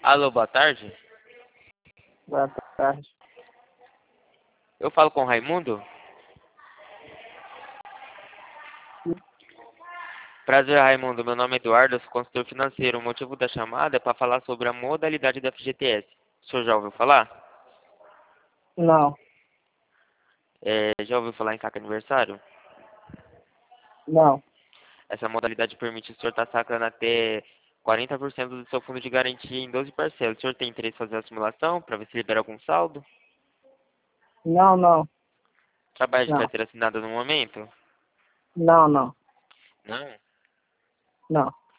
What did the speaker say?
Alô, boa tarde. Boa tarde. Eu falo com o Raimundo? Prazer, Raimundo. Meu nome é Eduardo, eu sou consultor financeiro. O motivo da chamada é para falar sobre a modalidade da FGTS. O senhor já ouviu falar? Não, Já ouviu falar em saque aniversário? não. Essa modalidade permite o senhor estar sacando até 40% do seu fundo de garantia em 12 parcelas. O senhor tem interesse em fazer a simulação para ver se libera algum saldo? Não, não. Trabalho de Não. carteira assinada no momento? Não, não. Não? Não.